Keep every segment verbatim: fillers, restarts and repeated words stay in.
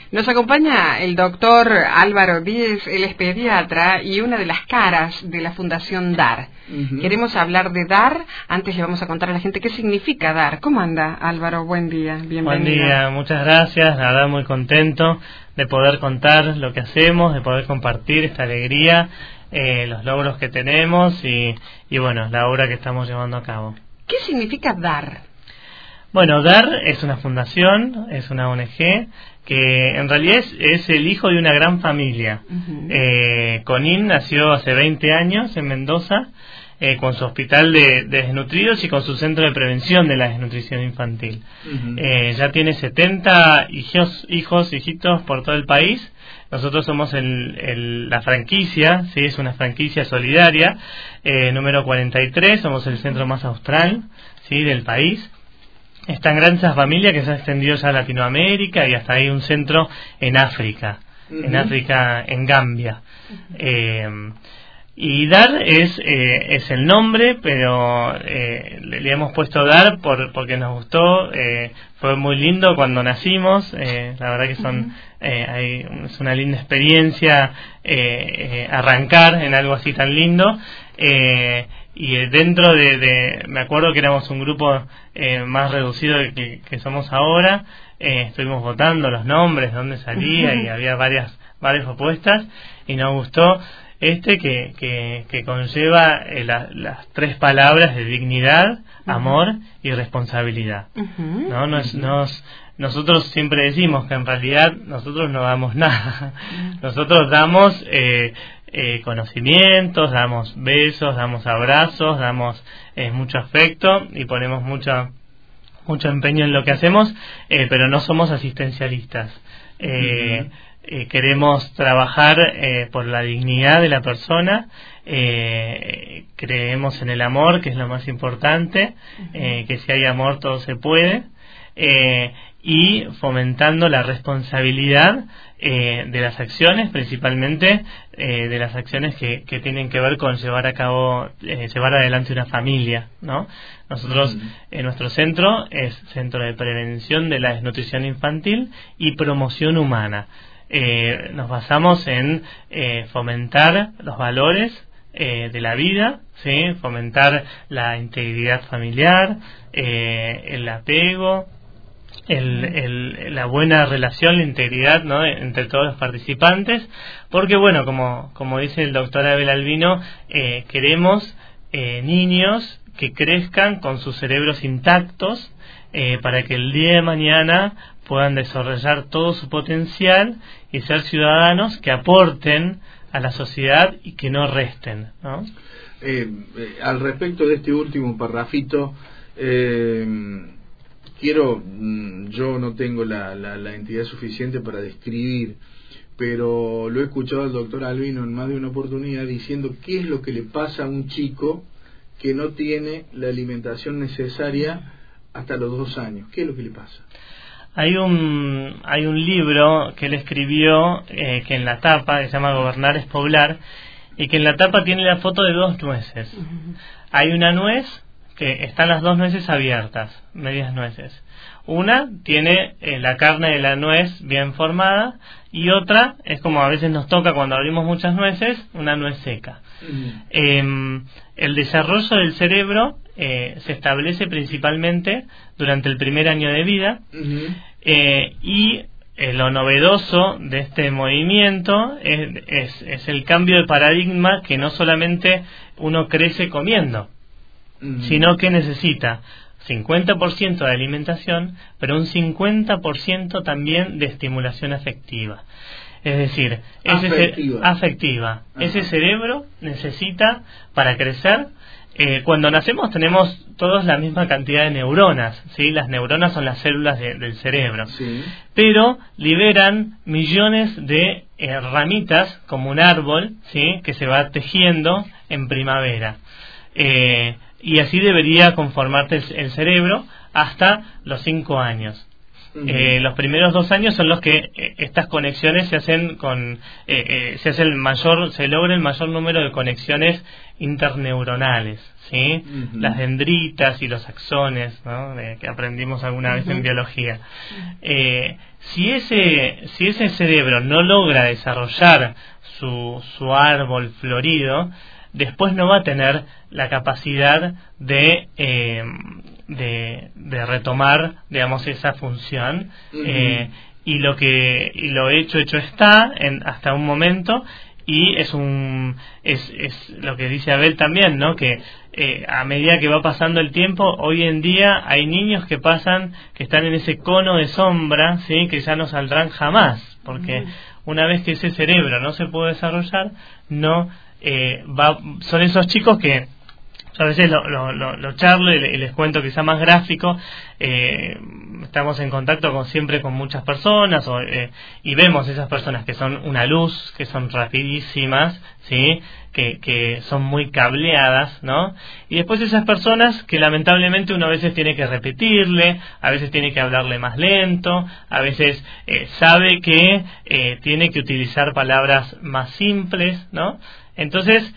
Nos acompaña el doctor Álvaro Díez, él es pediatra y una de las caras de la Fundación DAR. Uh-huh. Queremos hablar de DAR, antes le vamos a contar a la gente qué significa DAR. ¿Cómo anda, Álvaro? Buen día, bienvenido. Buen día, muchas gracias, la verdad muy contento de poder contar lo que hacemos, de poder compartir esta alegría, eh, los logros que tenemos y, y bueno, la obra que estamos llevando a cabo. ¿Qué significa DAR? Bueno, DAR es una fundación, es una O N G que en realidad es, es el hijo de una gran familia. Uh-huh. eh, Conin nació hace veinte años en Mendoza, eh, con su hospital de, de desnutridos y con su centro de prevención de la desnutrición infantil. Uh-huh. eh, ya tiene setenta hijos, hijos, hijitos por todo el país. Nosotros somos el, el, la franquicia, ¿sí? Es una franquicia solidaria, eh, número cuarenta y tres, somos el centro más austral, ¿sí? del país. Es tan grande esa familia que se ha extendido ya a Latinoamérica y hasta hay un centro en África, uh-huh. en África, en Gambia. Uh-huh. Eh, y DAR es eh, es el nombre, pero eh, le, le hemos puesto DAR por, porque nos gustó, eh, fue muy lindo cuando nacimos, eh, la verdad que son uh-huh. eh, hay, es una linda experiencia eh, eh, arrancar en algo así tan lindo. Eh, y dentro de, de me acuerdo que éramos un grupo eh, más reducido que, que somos ahora, eh, estuvimos votando los nombres, dónde salía y había varias varias propuestas y nos gustó este que que, que conlleva eh, la, las tres palabras de dignidad, uh-huh. amor y responsabilidad. Uh-huh. no nos, nos nosotros siempre decimos que en realidad nosotros no damos nada, uh-huh. nosotros damos eh, Eh, conocimientos, damos besos, damos abrazos, damos eh, mucho afecto y ponemos mucho mucho empeño en lo que hacemos, eh, pero no somos asistencialistas. Eh, uh-huh. eh, queremos trabajar eh, por la dignidad de la persona, eh, creemos en el amor, que es lo más importante, uh-huh. eh, que si hay amor todo se puede, eh, y fomentando la responsabilidad eh, de las acciones, principalmente eh, de las acciones que, que tienen que ver con llevar a cabo, eh, llevar adelante una familia, ¿no? Nosotros, uh-huh. en nuestro centro es Centro de Prevención de la Desnutrición Infantil y Promoción Humana. Eh, nos basamos en eh, fomentar los valores eh, de la vida, ¿sí? Fomentar la integridad familiar, eh, el apego, El, el, la buena relación, la integridad, ¿no? entre todos los participantes, porque bueno, como, como dice el doctor Abel Albino, eh, queremos eh, niños que crezcan con sus cerebros intactos eh, para que el día de mañana puedan desarrollar todo su potencial y ser ciudadanos que aporten a la sociedad y que no resten, ¿no? Eh, eh, al respecto de este último parrafito, eh, quiero, yo no tengo la, la, la entidad suficiente para describir, pero lo he escuchado al doctor Albino en más de una oportunidad diciendo qué es lo que le pasa a un chico que no tiene la alimentación necesaria hasta los dos años. ¿Qué es lo que le pasa? Hay un hay un libro que él escribió eh, que en la tapa, que se llama Gobernar es Poblar, y que en la tapa tiene la foto de dos nueces. Uh-huh. Hay una nuez que están las dos nueces abiertas, medias nueces. Una tiene eh, la carne de la nuez bien formada y otra es como a veces nos toca cuando abrimos muchas nueces, una nuez seca. Uh-huh. Eh, el desarrollo del cerebro eh, se establece principalmente durante el primer año de vida. Uh-huh. eh, y eh, lo novedoso de este movimiento es, es, es el cambio de paradigma, que no solamente uno crece comiendo, Uh-huh. sino que necesita cincuenta por ciento de alimentación, pero un cincuenta por ciento también de estimulación afectiva. Es decir, afectiva. ese, afectiva. Ese cerebro necesita, para crecer, eh, cuando nacemos tenemos todos la misma cantidad de neuronas, ¿sí? Las neuronas son las células de, del cerebro, sí. pero liberan millones de eh, ramitas, como un árbol, ¿sí? que se va tejiendo en primavera. Eh, y así debería conformarse el, el cerebro hasta los cinco años. Uh-huh. Eh, los primeros dos años son los que eh, estas conexiones se hacen con, eh, eh, se hace el mayor, se logra el mayor número de conexiones interneuronales, ¿sí? Uh-huh. Las dendritas y los axones, ¿no? De, que aprendimos alguna vez uh-huh. en biología. Eh, si ese, si ese cerebro no logra desarrollar su, su árbol florido, después no va a tener la capacidad de eh, de, de retomar, digamos, esa función. Uh-huh. eh, y lo que y lo hecho hecho está en, hasta un momento, y es un es, es lo que dice Abel también, ¿no? Que eh, a medida que va pasando el tiempo, hoy en día hay niños que pasan, que están en ese cono de sombra, ¿sí? Que ya no saldrán jamás, porque uh-huh. una vez que ese cerebro no se puede desarrollar, no eh, va, son esos chicos que a veces lo, lo, lo, lo charlo y les cuento quizá más gráfico. Eh, estamos en contacto con, siempre con muchas personas o, eh, y vemos esas personas que son una luz, que son rapidísimas, ¿sí? que, que son muy cableadas, ¿no? Y después esas personas que lamentablemente uno a veces tiene que repetirle, a veces tiene que hablarle más lento, a veces eh, sabe que eh, tiene que utilizar palabras más simples, ¿no? Entonces,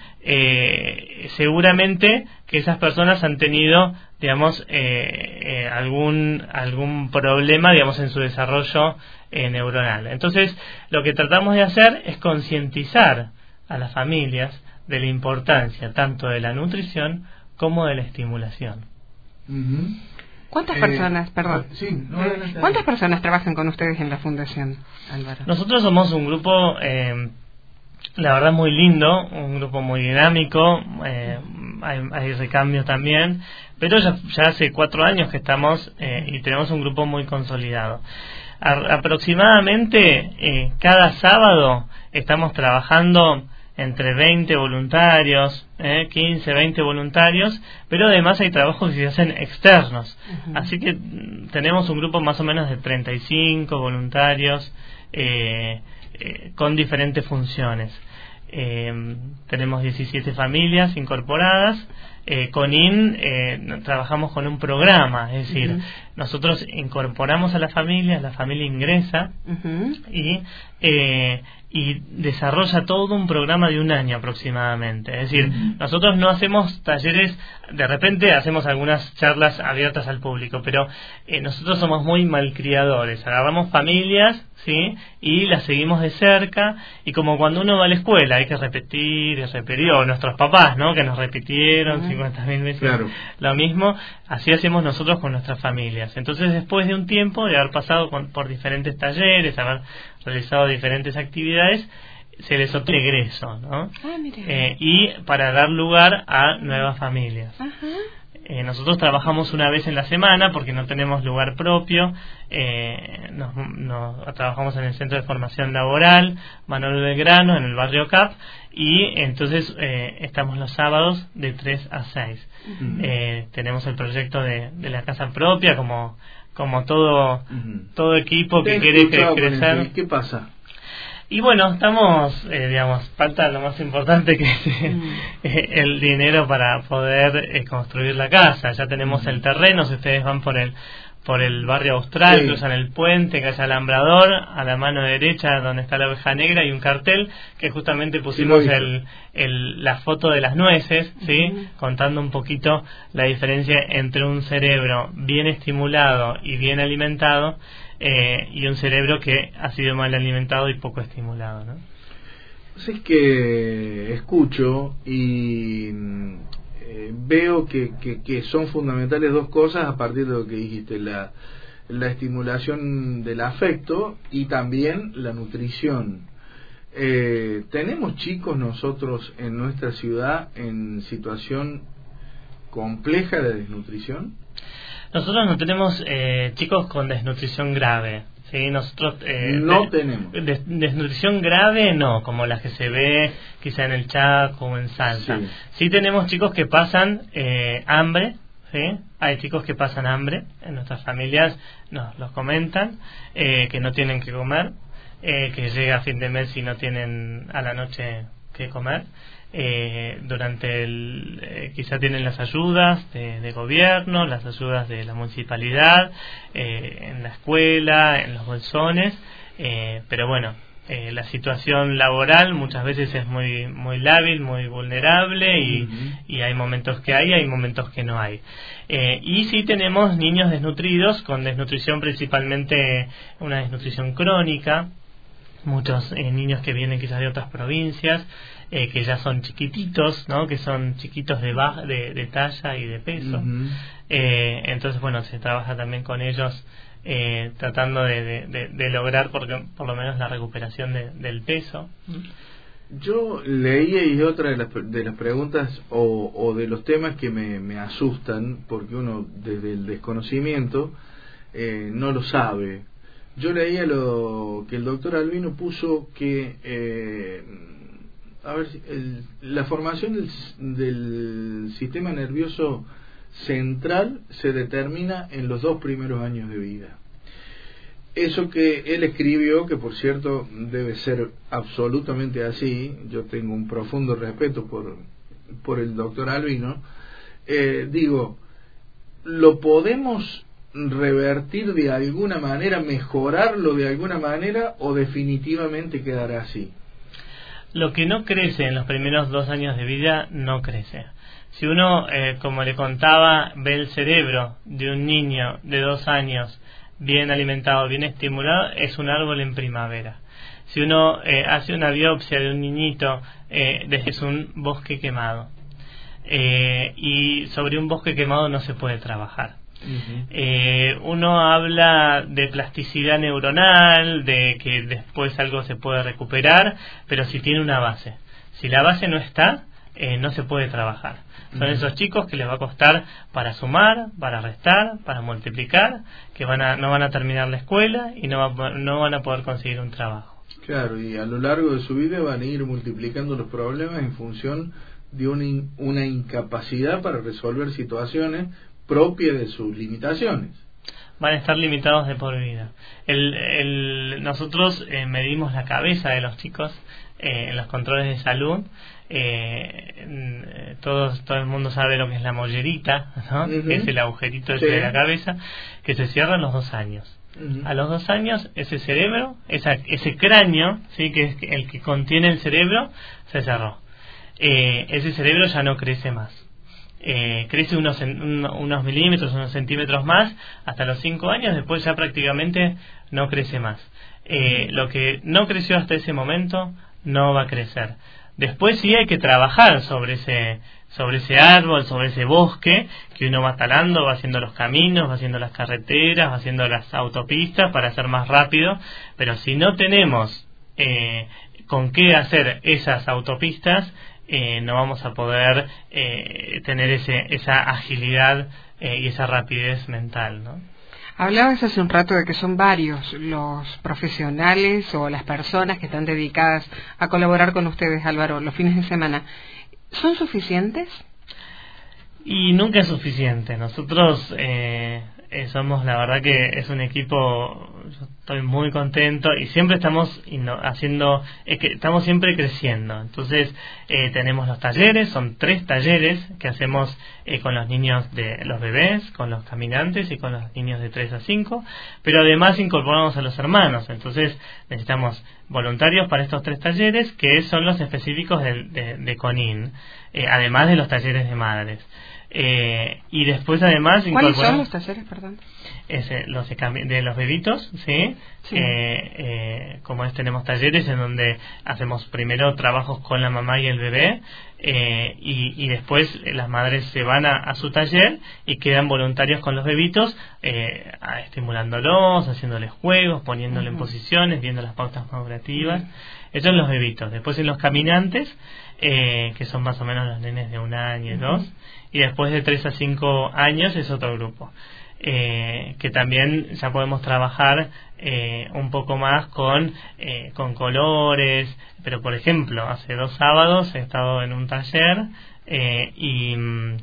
eh, seguramente que esas personas han tenido, digamos, eh, eh, algún algún problema, digamos, en su desarrollo eh, neuronal. Entonces, lo que tratamos de hacer es concientizar a las familias de la importancia tanto de la nutrición como de la estimulación. Uh-huh. ¿Cuántas eh, personas, perdón, sí, no, no, no, ¿cuántas personas trabajan con ustedes en la Fundación, Álvaro? Nosotros somos un grupo... Eh, la verdad muy lindo, un grupo muy dinámico, eh, hay, hay recambios también, pero ya, ya hace cuatro años que estamos eh, y tenemos un grupo muy consolidado. A, aproximadamente eh, cada sábado estamos trabajando entre veinte voluntarios, eh, quince, veinte voluntarios, pero además hay trabajos que se hacen externos. Uh-huh. Así que tenemos un grupo más o menos de treinta y cinco voluntarios, eh, Eh, con diferentes funciones. Eh, tenemos diecisiete familias incorporadas. Eh, con I N eh, trabajamos con un programa, es decir, uh-huh. nosotros incorporamos a la familia, la familia ingresa uh-huh. y eh, y desarrolla todo un programa de un año aproximadamente. Es decir, uh-huh. nosotros no hacemos talleres, de repente hacemos algunas charlas abiertas al público, pero eh, nosotros somos muy malcriadores, agarramos familias, ¿sí? Y las seguimos de cerca, y como cuando uno va a la escuela hay que repetir y repetir, o nuestros papás, ¿no? Que nos repitieron uh-huh. cincuenta mil veces claro. lo mismo, así hacemos nosotros con nuestras familias. Entonces, después de un tiempo de haber pasado con, por diferentes talleres, haber realizado diferentes actividades, se les otorga egreso, ¿no? Ah, eh, y para dar lugar a nuevas familias. Uh-huh. Eh, nosotros trabajamos una vez en la semana porque no tenemos lugar propio. Eh, nos, nos, trabajamos en el Centro de Formación Laboral Manuel Belgrano, en el barrio Cap, y entonces eh, estamos los sábados de tres a seis. Uh-huh. Eh, tenemos el proyecto de, de la casa propia, como como todo uh-huh. todo equipo que quiere crecer. ¿Qué pasa? Y bueno, estamos, eh, digamos, falta lo más importante, que es mm. el dinero para poder eh, construir la casa. Ya tenemos mm. el terreno, si ustedes van por el por el barrio Austral, sí. cruzan el puente, calle Alambrador, a la mano derecha donde está la oveja negra, hay un cartel que justamente pusimos sí, el, el, la foto de las nueces, ¿sí? Mm. contando un poquito la diferencia entre un cerebro bien estimulado y bien alimentado, Eh, y un cerebro que ha sido mal alimentado y poco estimulado, ¿no? Pues es que escucho y eh, veo que, que, que son fundamentales dos cosas a partir de lo que dijiste, la, la estimulación del afecto y también la nutrición. Eh, tenemos chicos nosotros en nuestra ciudad en situación compleja de desnutrición. Nosotros no tenemos eh, chicos con desnutrición grave, ¿sí? Nosotros eh, no de, tenemos des, desnutrición grave, no, como las que se ve quizá en el Chaco o en Salta. Sí, sí tenemos chicos que pasan eh, hambre, ¿sí? Hay chicos que pasan hambre, en nuestras familias nos los comentan, eh, que no tienen que comer, eh, que llega a fin de mes y no tienen a la noche que comer. Eh, durante el eh, quizá tienen las ayudas de, de gobierno, las ayudas de la municipalidad, eh, en la escuela, en los bolsones, eh, pero bueno, eh, la situación laboral muchas veces es muy muy lábil, muy vulnerable y, uh-huh. y hay momentos que hay, hay momentos que no hay. Eh, y sí tenemos niños desnutridos, con desnutrición principalmente una desnutrición crónica, muchos eh, niños que vienen quizás de otras provincias, eh, que ya son chiquititos, ¿no? Que son chiquitos de, baja, de, de talla y de peso. Uh-huh. eh, entonces, bueno, se trabaja también con ellos eh, tratando de, de, de, de lograr por, por lo menos la recuperación de, del peso. Yo leía, y otra de las, de las preguntas o, o de los temas que me, me asustan, porque uno desde el desconocimiento eh, no lo sabe. Yo leía lo que el doctor Albino puso que eh, a ver, el, la formación del, del sistema nervioso central se determina en los dos primeros años de vida. Eso que él escribió, que por cierto debe ser absolutamente así, yo tengo un profundo respeto por, por el doctor Albino, eh, digo, ¿lo podemos revertir de alguna manera, mejorarlo de alguna manera, o definitivamente quedará así? Lo que no crece en los primeros dos años de vida no crece. Si uno, eh, como le contaba, ve el cerebro de un niño de dos años bien alimentado, bien estimulado, es un árbol en primavera. Si uno eh, hace una biopsia de un niñito, eh, es un bosque quemado. Eh, y sobre un bosque quemado no se puede trabajar. Uh-huh. Eh, uno habla de plasticidad neuronal, de que después algo se puede recuperar, pero si tiene una base. Si la base no está, eh, no se puede trabajar. Son uh-huh. esos chicos que les va a costar para sumar, para restar, para multiplicar, que van a, no van a terminar la escuela y no, va, no van a poder conseguir un trabajo. Claro, y a lo largo de su vida van a ir multiplicando los problemas en función de una, in, una incapacidad para resolver situaciones propia de sus limitaciones. Van a estar limitados de por vida. El, el, nosotros eh, medimos la cabeza de los chicos eh, en los controles de salud. Eh, todos, todo el mundo sabe lo que es la mollerita, ¿no? Uh-huh. Que es el agujerito sí. de la cabeza, que se cierra en los dos años. Uh-huh. A los dos años, ese cerebro, esa, ese cráneo, ¿sí? Que es el que contiene el cerebro, se cerró. Eh, ese cerebro ya no crece más. Eh, crece unos, un, unos milímetros, unos centímetros más hasta los cinco años, después ya prácticamente no crece más. Eh, lo que no creció hasta ese momento no va a crecer. Después sí hay que trabajar sobre ese, sobre ese árbol, sobre ese bosque que uno va talando, va haciendo los caminos, va haciendo las carreteras, va haciendo las autopistas para hacer más rápido, pero si no tenemos eh, con qué hacer esas autopistas, Eh, no vamos a poder eh, tener ese, esa agilidad eh, y esa rapidez mental, ¿no? Hablabas hace un rato de que son varios los profesionales o las personas que están dedicadas a colaborar con ustedes, Álvaro, los fines de semana. ¿Son suficientes? Y nunca es suficiente. Nosotros eh, eh, somos, la verdad que es un equipo, yo estoy muy contento y siempre estamos haciendo, es que estamos siempre creciendo. Entonces eh, tenemos los talleres, son tres talleres que hacemos eh, con los niños de los bebés, con los caminantes y con los niños de tres a cinco, pero además incorporamos a los hermanos. Entonces necesitamos voluntarios para estos tres talleres, que son los específicos de, de, de CONIN, eh, además de los talleres de madres. Eh, y después además ¿cuáles son los talleres, perdón? Ese, los de, de los bebitos, ¿sí? Sí. Eh, eh, como es, tenemos talleres en donde hacemos primero trabajos con la mamá y el bebé, eh, y, y después las madres se van a, a su taller y quedan voluntarios con los bebitos, eh, estimulándolos, haciéndoles juegos, poniéndoles uh-huh. en posiciones, viendo las pautas madurativas. Uh-huh. Eso en los bebitos. Después en los caminantes, eh, que son más o menos los nenes de un año y uh-huh. dos, y después de tres a cinco años es otro grupo. Eh, que también ya podemos trabajar eh, un poco más con eh, con colores, pero por ejemplo hace dos sábados he estado en un taller eh, y,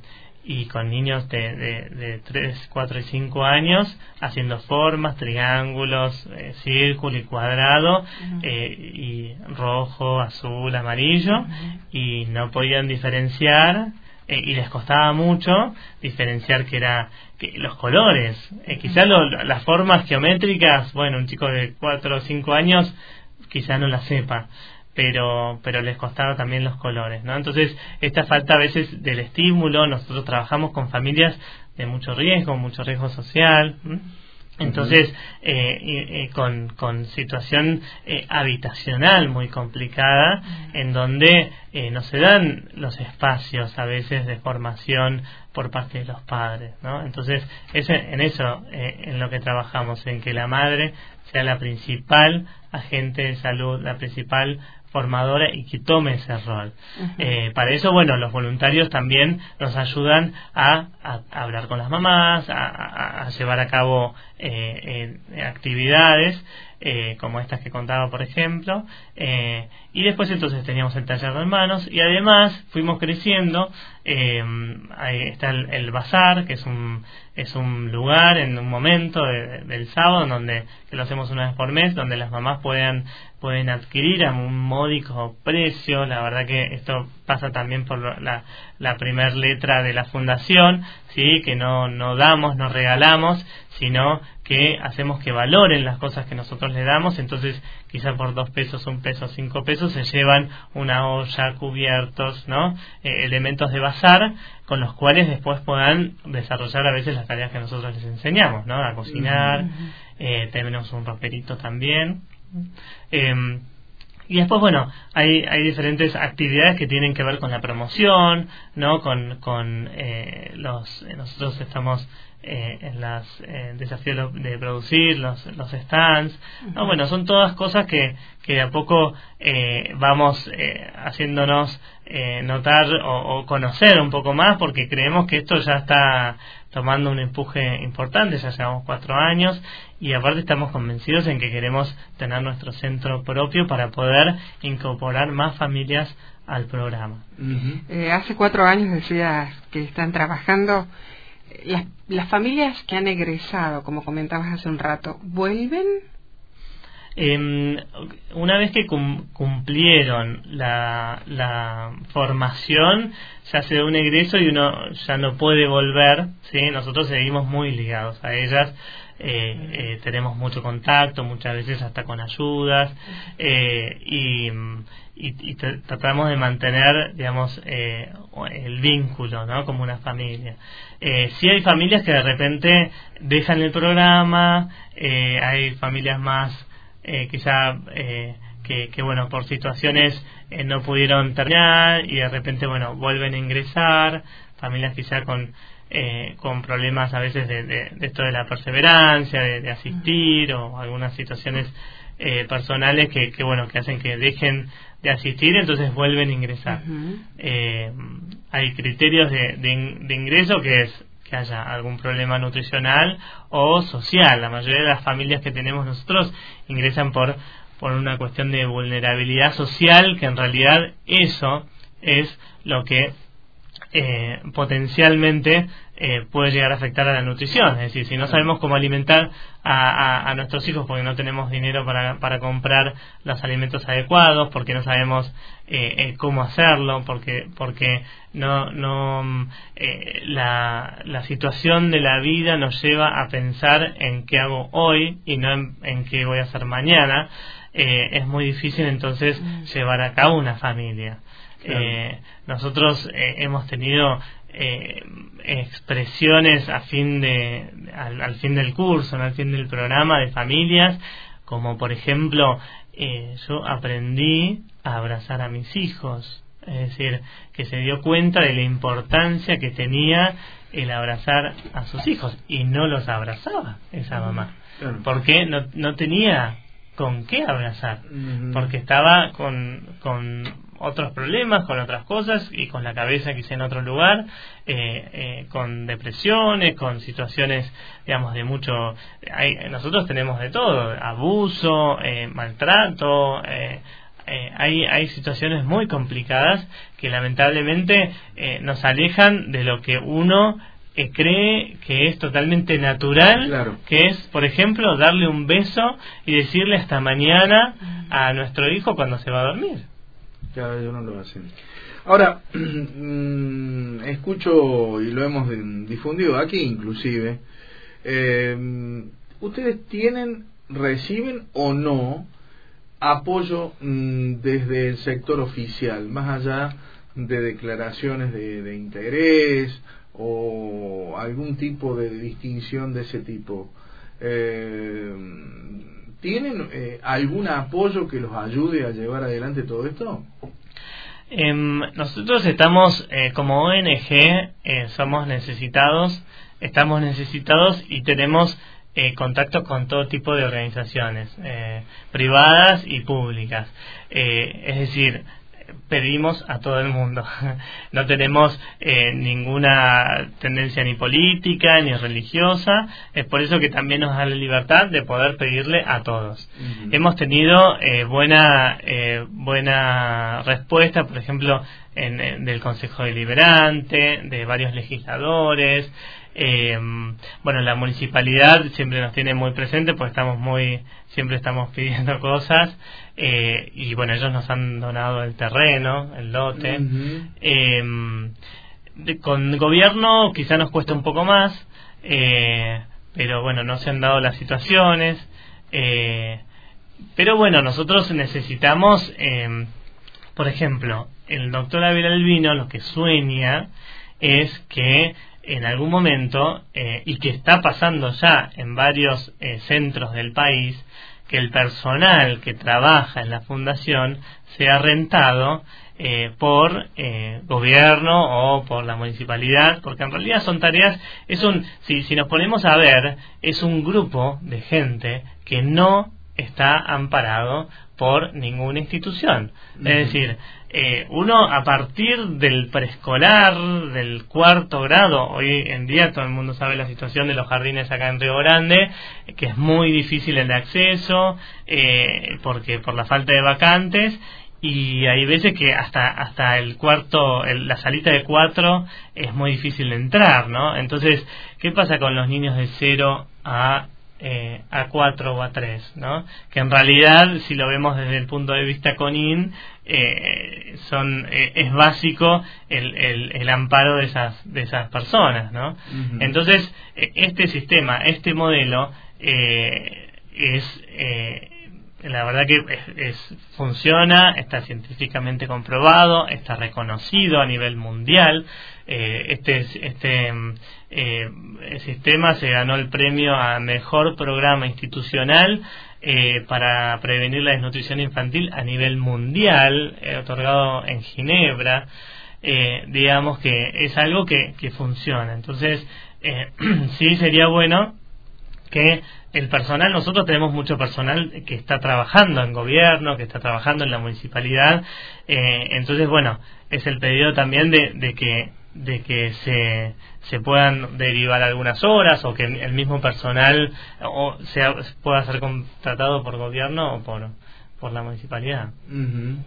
y con niños de, de, de tres, cuatro y cinco años haciendo formas, triángulos, eh, círculo y cuadrado, uh-huh. eh, y rojo, azul, amarillo, uh-huh. y no podían diferenciar, eh, y les costaba mucho diferenciar que era que los colores, eh, quizás lo, las formas geométricas, bueno, un chico de cuatro o cinco años quizás no las sepa, pero pero les costaba también los colores, ¿no? Entonces, esta falta a veces del estímulo. Nosotros trabajamos con familias de mucho riesgo, mucho riesgo social, ¿m? Entonces, eh, eh, con, con situación eh, habitacional muy complicada, en donde eh, no se dan los espacios a veces de formación por parte de los padres, ¿no? Entonces, es en eso eh, en lo que trabajamos, en que la madre sea la principal agente de salud, la principal formadora y que tome ese rol. Uh-huh. Eh, para eso, bueno, los voluntarios también nos ayudan a, a, a hablar con las mamás, a, a, a llevar a cabo eh, eh, actividades eh, como estas que contaba, por ejemplo, eh, y después entonces teníamos el taller de hermanos y además fuimos creciendo. Eh, ahí está el, el bazar, que es un es un lugar en un momento de, de, del sábado, donde que lo hacemos una vez por mes, donde las mamás pueden pueden adquirir a un módico precio. La verdad que esto pasa también por la, la primer letra de la fundación, sí, que no no damos, no regalamos, sino que hacemos que valoren las cosas que nosotros le damos. Entonces, quizá por dos pesos, un peso, cinco pesos, se llevan una olla, cubiertos, ¿no? Eh, elementos de bazar con los cuales después puedan desarrollar a veces las tareas que nosotros les enseñamos, ¿no? A cocinar. Uh-huh. eh, tenemos un roperito también. Eh, y después, bueno, hay hay diferentes actividades que tienen que ver con la promoción, ¿no? Con con eh, los nosotros estamos eh, en las eh, desafíos de producir los los stands, ¿no? Uh-huh. Bueno, son todas cosas que que de a poco eh, vamos eh, haciéndonos eh, notar o, o conocer un poco más, porque creemos que esto ya está tomando un empuje importante. Ya llevamos cuatro años y aparte estamos convencidos en que queremos tener nuestro centro propio para poder incorporar más familias al programa. Uh-huh. Eh, hace cuatro años decías que están trabajando. Las, las familias que han egresado, como comentabas hace un rato, ¿vuelven? Eh, una vez que cum- cumplieron la, la formación, ya se da un egreso y uno ya no puede volver, ¿sí? Nosotros seguimos muy ligados a ellas. Eh, eh, tenemos mucho contacto, muchas veces hasta con ayudas, eh, y, y, y t- tratamos de mantener, digamos, eh, el vínculo, ¿no? Como una familia. Eh, sí hay familias que de repente dejan el programa, eh, hay familias más eh, quizá eh, que, que, bueno, por situaciones eh, no pudieron terminar y de repente, bueno, vuelven a ingresar, familias quizá con Eh, con problemas a veces de, de, de esto de la perseverancia, de, de asistir, uh-huh. o algunas situaciones eh, personales que, que bueno que hacen que dejen de asistir, entonces vuelven a ingresar. Uh-huh. Eh, hay criterios de, de, de ingreso, que es que haya algún problema nutricional o social. La mayoría de las familias que tenemos nosotros ingresan por por una cuestión de vulnerabilidad social, que en realidad eso es lo que Eh, potencialmente eh, puede llegar a afectar a la nutrición. Es decir, si no sabemos cómo alimentar a, a, a nuestros hijos porque no tenemos dinero para, para comprar los alimentos adecuados, porque no sabemos eh, eh, cómo hacerlo, porque porque no no eh, la, la situación de la vida nos lleva a pensar en qué hago hoy y no en, en qué voy a hacer mañana, eh, es muy difícil entonces mm. llevar a cabo una familia. Claro. Eh, nosotros eh, hemos tenido eh, expresiones a fin de al, al fin del curso, ¿no? Al fin del programa, de familias, como por ejemplo, eh, yo aprendí a abrazar a mis hijos, es decir, que se dio cuenta de la importancia que tenía el abrazar a sus hijos y no los abrazaba esa mamá, claro. Porque no, no tenía con qué abrazar, uh-huh. porque estaba con, con otros problemas, con otras cosas y con la cabeza quizá en otro lugar, eh, eh, con depresiones, con situaciones, digamos, de mucho. Hay, nosotros tenemos de todo: abuso, eh, maltrato, eh, eh, hay, hay situaciones muy complicadas que lamentablemente eh, nos alejan de lo que uno eh, cree que es totalmente natural, claro. Que es, por ejemplo, darle un beso y decirle hasta mañana a nuestro hijo cuando se va a dormir. Claro, ellos no lo hacen. Ahora, mmm, escucho, y lo hemos difundido aquí inclusive, eh, ¿ustedes tienen, reciben o no apoyo mmm, desde el sector oficial, más allá de declaraciones de, de interés o algún tipo de distinción de ese tipo? Eh, ¿Tienen eh, algún apoyo que los ayude a llevar adelante todo esto? Eh, nosotros estamos, eh, como O N G, eh, somos necesitados, estamos necesitados y tenemos eh, contacto con todo tipo de organizaciones, eh, privadas y públicas. Eh, es decir, pedimos a todo el mundo. No tenemos eh, ninguna tendencia ni política ni religiosa. Es por eso que también nos da la libertad de poder pedirle a todos. Uh-huh. Hemos tenido eh, buena eh, buena respuesta, por ejemplo, en, en, del Consejo Deliberante, de varios legisladores. Eh, bueno, la municipalidad siempre nos tiene muy presente porque estamos muy siempre estamos pidiendo cosas, eh, y bueno, ellos nos han donado el terreno, el lote. Uh-huh. eh, de, con gobierno quizá nos cuesta un poco más, eh, pero bueno, no se han dado las situaciones, eh, pero bueno, nosotros necesitamos, eh, por ejemplo, el doctor Abel Albino lo que sueña es que en algún momento, eh, y que está pasando ya en varios eh, centros del país, que el personal que trabaja en la fundación sea rentado eh, por eh, gobierno o por la municipalidad, porque en realidad son tareas, es un, si, si nos ponemos a ver, es un grupo de gente que no está amparado por ninguna institución. Uh-huh. Es decir, eh, uno a partir del preescolar, del cuarto grado, hoy en día todo el mundo sabe la situación de los jardines acá en Río Grande, que es muy difícil el acceso, eh, porque por la falta de vacantes, y hay veces que hasta hasta el cuarto, el, la salita de cuatro es muy difícil de entrar, ¿no? Entonces, ¿qué pasa con los niños de cero a Eh, a cuatro o a tres, ¿no? Que en realidad, si lo vemos desde el punto de vista CONIN, eh, son eh, es básico el, el, el amparo de esas de esas personas, ¿no? Uh-huh. Entonces, eh, este sistema, este modelo eh, es eh, la verdad que es, es, funciona, está científicamente comprobado, está reconocido a nivel mundial. Eh, este este eh, el sistema se ganó el premio a mejor programa institucional eh, para prevenir la desnutrición infantil a nivel mundial, eh, otorgado en Ginebra. Eh, digamos que es algo que, que funciona. Entonces, eh, sí sería bueno que el personal, nosotros tenemos mucho personal que está trabajando en gobierno, que está trabajando en la municipalidad, eh, entonces bueno, es el pedido también de, de que de que se se puedan derivar algunas horas, o que el mismo personal o sea pueda ser contratado por gobierno o por por la municipalidad. Uh-huh.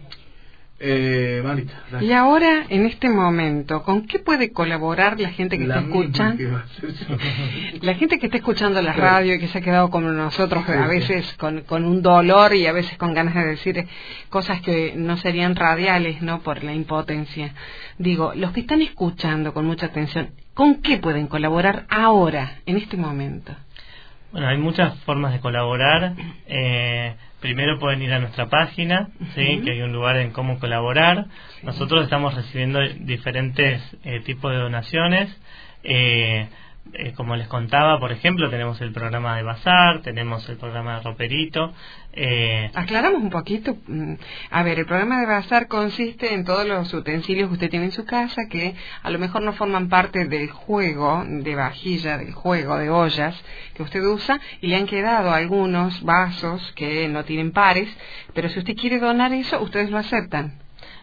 Eh, Marita, y ahora, en este momento, ¿con qué puede colaborar la gente que la está escuchando? Que la gente que está escuchando la radio y que se ha quedado como nosotros, a veces con, con un dolor y a veces con ganas de decir cosas que no serían radiales, ¿no? Por la impotencia. Digo, los que están escuchando con mucha atención, ¿con qué pueden colaborar ahora, en este momento? Bueno, hay muchas formas de colaborar. Eh, primero pueden ir a nuestra página, ¿sí? Uh-huh. Que hay un lugar en cómo colaborar. Sí. Nosotros estamos recibiendo diferentes eh, tipos de donaciones. Eh, eh, como les contaba, por ejemplo, tenemos el programa de Bazar, tenemos el programa de Roperito. Eh, Aclaramos un poquito. A ver, el programa de Bazar consiste en todos los utensilios que usted tiene en su casa que a lo mejor no forman parte del juego, de vajilla, del juego de ollas que usted usa, y le han quedado algunos vasos que no tienen pares, pero si usted quiere donar eso, ustedes lo aceptan.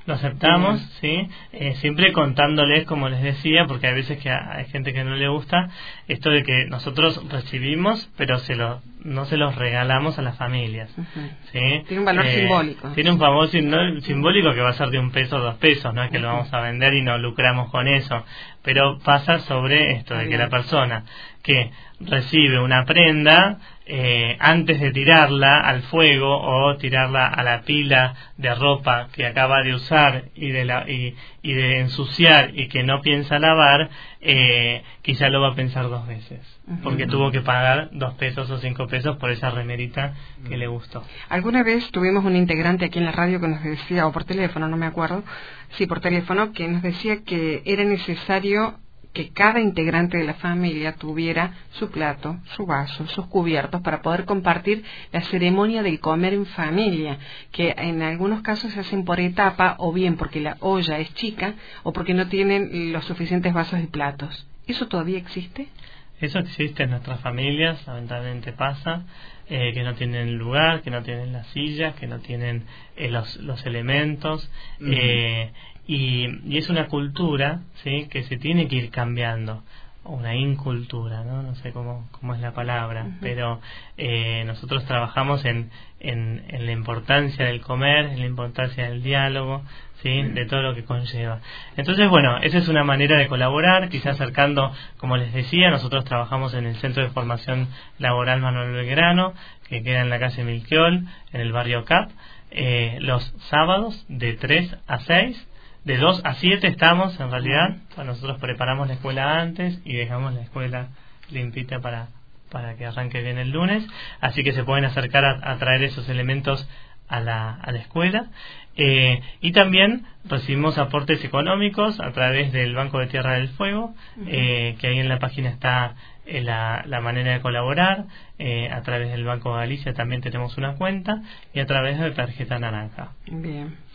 Lo aceptamos, sí, eh, siempre contándoles, como les decía, porque hay veces que hay gente que no le gusta esto de que nosotros recibimos, pero se lo, no se los regalamos a las familias. Uh-huh. ¿Sí? Tiene un valor eh, simbólico. Tiene un valor no, simbólico que va a ser de un peso o dos pesos, no es que uh-huh. lo vamos a vender y no lucramos con eso, pero pasa sobre esto de que la persona que recibe una prenda eh, antes de tirarla al fuego o tirarla a la pila de ropa que acaba de usar y de la y, y de ensuciar y que no piensa lavar, eh, quizá lo va a pensar dos veces, uh-huh. porque tuvo que pagar dos pesos o cinco pesos por esa remerita que uh-huh. le gustó. Alguna vez tuvimos un integrante aquí en la radio que nos decía, o por teléfono, no me acuerdo, sí, por teléfono, que nos decía que era necesario que cada integrante de la familia tuviera su plato, su vaso, sus cubiertos para poder compartir la ceremonia del comer en familia, que en algunos casos se hacen por etapa, o bien porque la olla es chica o porque no tienen los suficientes vasos y platos. ¿Eso todavía existe? Eso existe en nuestras familias, lamentablemente pasa, eh, que no tienen lugar, que no tienen las sillas, que no tienen eh, los, los elementos, uh-huh. eh, y, y es una cultura, ¿sí?, que se tiene que ir cambiando, una incultura, ¿no? No sé cómo, cómo es la palabra, uh-huh. pero eh, nosotros trabajamos en, en, en la importancia del comer, en la importancia del diálogo, ¿sí?, uh-huh. de todo lo que conlleva. Entonces, bueno, esa es una manera de colaborar, quizás acercando, como les decía, nosotros trabajamos en el Centro de Formación Laboral Manuel Belgrano, que queda en la calle Milquiol, en el barrio Cap, eh, los sábados de tres a seis, de dos a siete estamos, en realidad. Bueno, nosotros preparamos la escuela antes y dejamos la escuela limpita para, para que arranque bien el lunes. Así que se pueden acercar a, a traer esos elementos a la, a la escuela. Eh, y también recibimos aportes económicos a través del Banco de Tierra del Fuego, uh-huh. eh, que ahí en la página está eh, la, la manera de colaborar. Eh, a través del Banco Galicia también tenemos una cuenta, y a través de Tarjeta Naranja. Bien.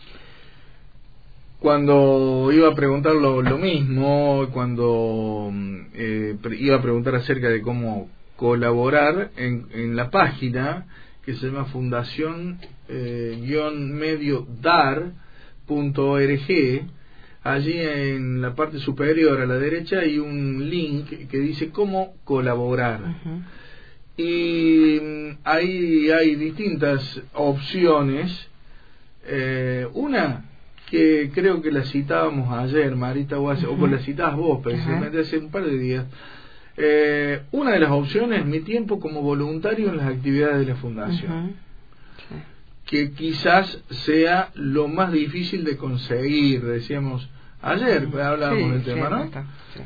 Cuando iba a preguntar lo, lo mismo, cuando eh, iba a preguntar acerca de cómo colaborar en, en la página que se llama fundación eh, medio dar punto org, allí en la parte superior a la derecha hay un link que dice cómo colaborar. Uh-huh. Y ahí hay distintas opciones. Eh, una que creo que la citábamos ayer, Marita, o, hace, uh-huh. o la citabas vos, precisamente uh-huh. hace un par de días. Eh, una de las opciones, mi tiempo como voluntario en las actividades de la fundación, uh-huh. sí. que quizás sea lo más difícil de conseguir, decíamos ayer, uh-huh. hablábamos sí, del tema, sí, ¿no? Sí.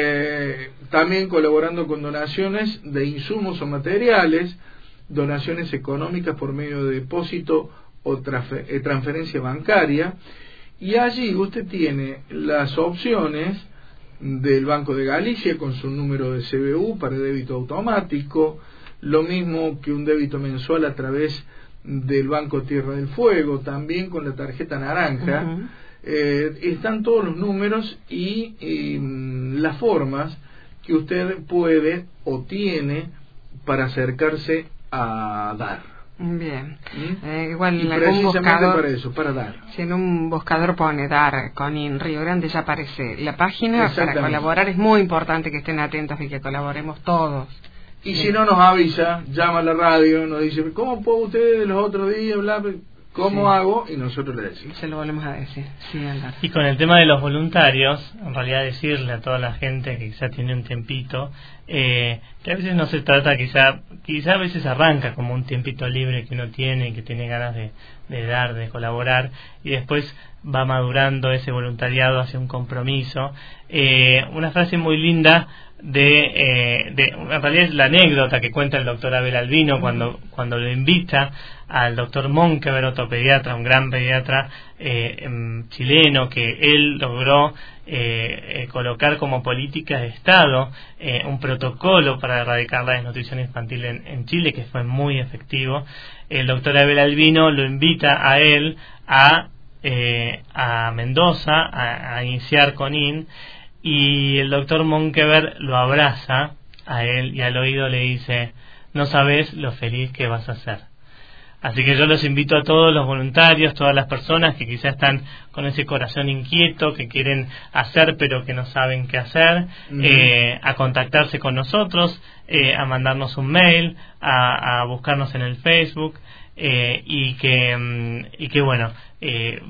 Eh, también colaborando con donaciones de insumos o materiales, donaciones económicas por medio de depósito o transferencia bancaria. Y allí usted tiene las opciones del Banco de Galicia con su número de C B U para débito automático, lo mismo que un débito mensual a través del Banco Tierra del Fuego, también con la tarjeta naranja. Uh-huh. Eh, están todos los números y, y las formas que usted puede o tiene para acercarse a dar. Bien, ¿Mm? eh, igual y en algún buscador, para eso, para dar. Si en un buscador pone dar con in Río Grande, ya aparece la página para colaborar. Es muy importante que estén atentos y que colaboremos todos. Y sí. Si no nos avisa, llama a la radio, nos dice, ¿cómo puedo ustedes los otros días hablar? ¿Cómo sí. hago? Y nosotros le decimos. Se lo volvemos a decir. Sí, Álvaro. Y con el tema de los voluntarios, en realidad decirle a toda la gente que quizá tiene un tiempito, eh, que a veces no se trata, quizá quizá a veces arranca como un tiempito libre que uno tiene y que tiene ganas de, de dar, de colaborar, y después va madurando ese voluntariado hacia un compromiso. Eh, una frase muy linda de, eh, de, en realidad es la anécdota que cuenta el doctor Abel Albino cuando, cuando lo invita al doctor Monkever, otro pediatra, un gran pediatra eh, chileno, que él logró eh, eh, colocar como política de Estado eh, un protocolo para erradicar la desnutrición infantil en, en Chile, que fue muy efectivo. El doctor Abel Albino lo invita a él a, eh, a Mendoza a, a iniciar con I N, y el doctor Monkever lo abraza a él y al oído le dice: no sabes lo feliz que vas a ser. Así que yo los invito a todos los voluntarios, todas las personas que quizás están con ese corazón inquieto, que quieren hacer pero que no saben qué hacer, uh-huh. eh, a contactarse con nosotros, eh, a mandarnos un mail, a, a buscarnos en el Facebook, eh, y que y que bueno, eh,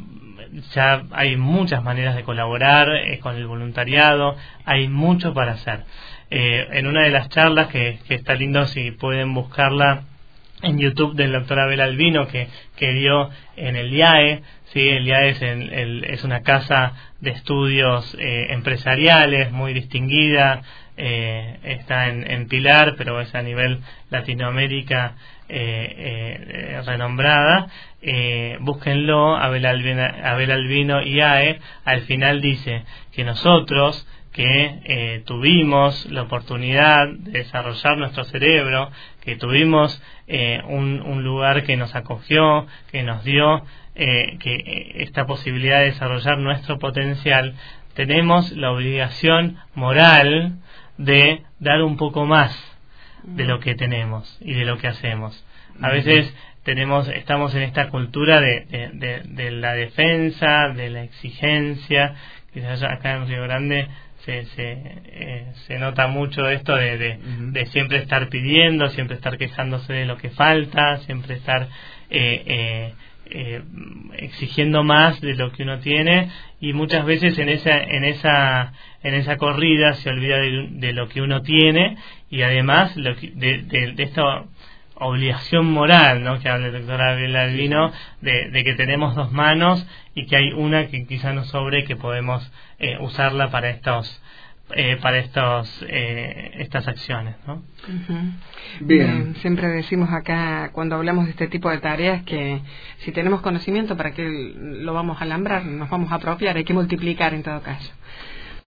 ya hay muchas maneras de colaborar eh, con el voluntariado, hay mucho para hacer. Eh, en una de las charlas que, que está lindo si pueden buscarla en YouTube del doctor Abel Albino que, que dio en el I A E, ¿sí? El I A E es, el, el, es una casa de estudios eh, empresariales muy distinguida, eh, está en, en Pilar, pero es a nivel Latinoamérica eh, eh, renombrada. Eh, búsquenlo, Abel Albino, Abel Albino I A E, al final dice que nosotros que eh, tuvimos la oportunidad de desarrollar nuestro cerebro, que tuvimos eh, un, un lugar que nos acogió, que nos dio eh, que eh, esta posibilidad de desarrollar nuestro potencial, tenemos la obligación moral de dar un poco más de lo que tenemos y de lo que hacemos. A veces tenemos estamos en esta cultura de, de, de, de la defensa, de la exigencia. Quizás acá en Río Grande se se, eh, se nota mucho esto de, de, uh-huh. de siempre estar pidiendo, siempre estar quejándose de lo que falta, siempre estar eh, eh, eh, exigiendo más de lo que uno tiene, y muchas veces en esa en esa en esa corrida se olvida de, de lo que uno tiene, y además lo que, de, de, de esta obligación moral, ¿no?, que habla el doctor Abel Albino, de, de que tenemos dos manos y que hay una que quizá nos sobre, que podemos eh, usarla para estos eh, para estos eh, estas acciones, ¿no? Uh-huh. Bien. Eh, siempre decimos acá cuando hablamos de este tipo de tareas que si tenemos conocimiento, para que lo vamos a alambrar, nos vamos a apropiar, hay que multiplicar en todo caso.